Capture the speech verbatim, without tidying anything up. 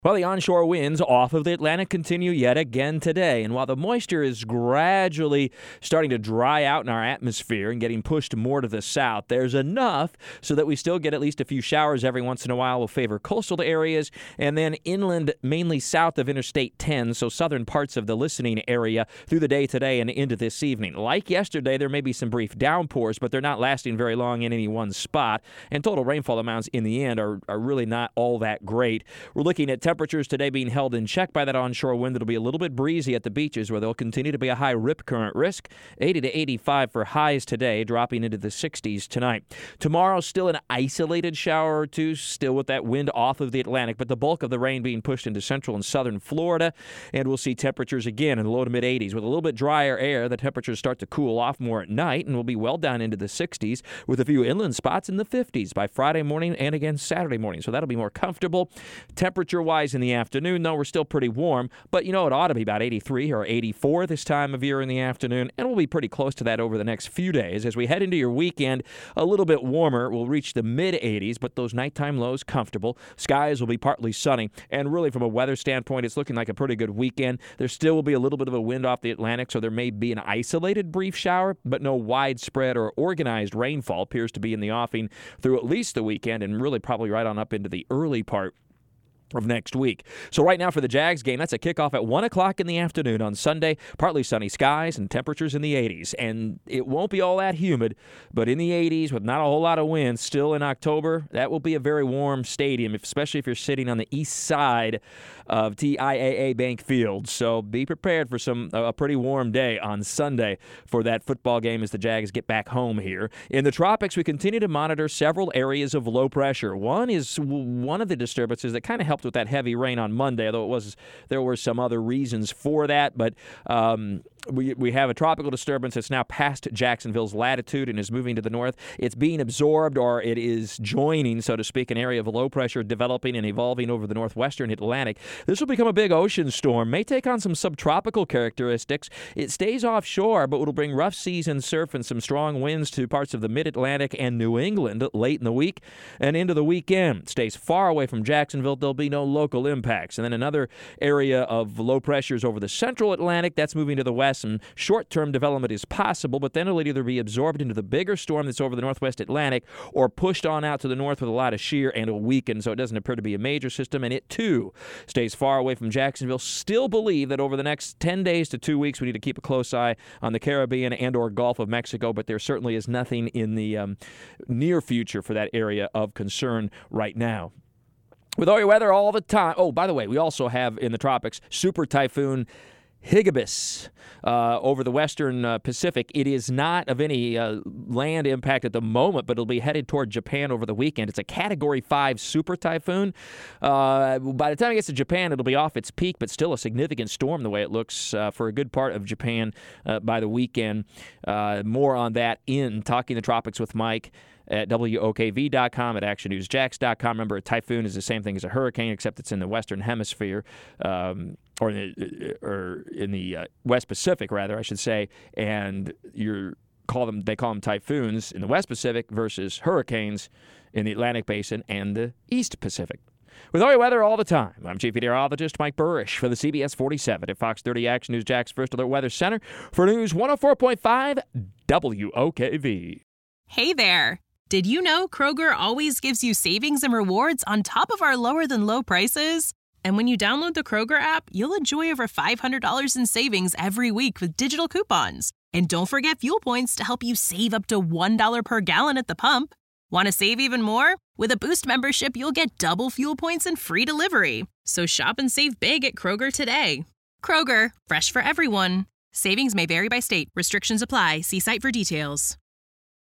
Well, the onshore winds off of the Atlantic continue yet again today, and while the moisture is gradually starting to dry out in our atmosphere and getting pushed more to the south, there's enough so that we still get at least a few showers every once in a while will favor coastal areas, and then inland, mainly south of Interstate ten, so southern parts of the listening area through the day today and into this evening. Like yesterday, there may be some brief downpours, but they're not lasting very long in any one spot, and total rainfall amounts in the end are, are really not all that great. We're looking at temperatures today being held in check by that onshore wind. It'll be a little bit breezy at the beaches where there'll continue to be a high rip current risk. eighty to eighty-five for highs today, dropping into the sixties tonight. Tomorrow, still an isolated shower or two, still with that wind off of the Atlantic, but the bulk of the rain being pushed into central and southern Florida. And we'll see temperatures again in the low to mid eighties. With a little bit drier air, the temperatures start to cool off more at night and will be well down into the sixties with a few inland spots in the fifties by Friday morning and again Saturday morning. So that'll be more comfortable. Temperature-wise in the afternoon, though, we're still pretty warm, but you know it ought to be about eighty-three or eighty-four this time of year in the afternoon, and we'll be pretty close to that over the next few days. As we head into your weekend, a little bit warmer. We'll reach the mid eighties, but those nighttime lows comfortable. Skies will be partly sunny, and really from a weather standpoint, it's looking like a pretty good weekend. There still will be a little bit of a wind off the Atlantic, so there may be an isolated brief shower, but no widespread or organized rainfall appears to be in the offing through at least the weekend, and really probably right on up into the early part of next week. So right now for the Jags game, that's a kickoff at one o'clock in the afternoon on Sunday. Partly sunny skies and temperatures in the eighties. And it won't be all that humid, but in the eighties with not a whole lot of wind still in October, that will be a very warm stadium, especially if you're sitting on the east side of T I A A Bank Field. So be prepared for some a pretty warm day on Sunday for that football game as the Jags get back home here. In the tropics, we continue to monitor several areas of low pressure. One is one of the disturbances that kind of helped with that heavy rain on Monday, although it was there were some other reasons for that. But um, we we have a tropical disturbance that's now past Jacksonville's latitude and is moving to the north. It's being absorbed, or it is joining, so to speak, an area of low pressure developing and evolving over the northwestern Atlantic. This will become a big ocean storm, may take on some subtropical characteristics. It stays offshore, but will bring rough seas and surf and some strong winds to parts of the mid-Atlantic and New England late in the week and into the weekend. Stays far away from Jacksonville. There'll be no local impacts. And then another area of low pressures over the central Atlantic, that's moving to the west. Some short-term development is possible, but then it'll either be absorbed into the bigger storm that's over the northwest Atlantic or pushed on out to the north with a lot of shear and it'll weaken, so it doesn't appear to be a major system, and it too stays far away from Jacksonville. Still believe that over the next ten days to two weeks we need to keep a close eye on the Caribbean and or Gulf of Mexico, but there certainly is nothing in the um, near future for that area of concern right now. With all your weather all the time. Oh, by the way, we also have in the tropics Super Typhoon Hagibis uh, over the western uh, Pacific. It is not of any uh, land impact at the moment, but it'll be headed toward Japan over the weekend. It's a Category five super typhoon. Uh, by the time it gets to Japan, it'll be off its peak, but still a significant storm the way it looks uh, for a good part of Japan uh, by the weekend. Uh, more on that in Talking the Tropics with Mike at W O K V dot com, at Action News Jax dot com. Remember, a typhoon is the same thing as a hurricane, except it's in the Western Hemisphere, um, or in the, or in the uh, West Pacific, rather, I should say. And you call them, they call them typhoons in the West Pacific versus hurricanes in the Atlantic Basin and the East Pacific. With all your weather all the time, I'm Chief Meteorologist Mike Burrish for the C B S forty-seven at Fox thirty Action News Jax First Alert Weather Center for News one oh four point five W O K V. Hey there. Did you know Kroger always gives you savings and rewards on top of our lower-than-low prices? And when you download the Kroger app, you'll enjoy over five hundred dollars in savings every week with digital coupons. And don't forget fuel points to help you save up to one dollar per gallon at the pump. Want to save even more? With a Boost membership, you'll get double fuel points and free delivery. So shop and save big at Kroger today. Kroger, fresh for everyone. Savings may vary by state. Restrictions apply. See site for details.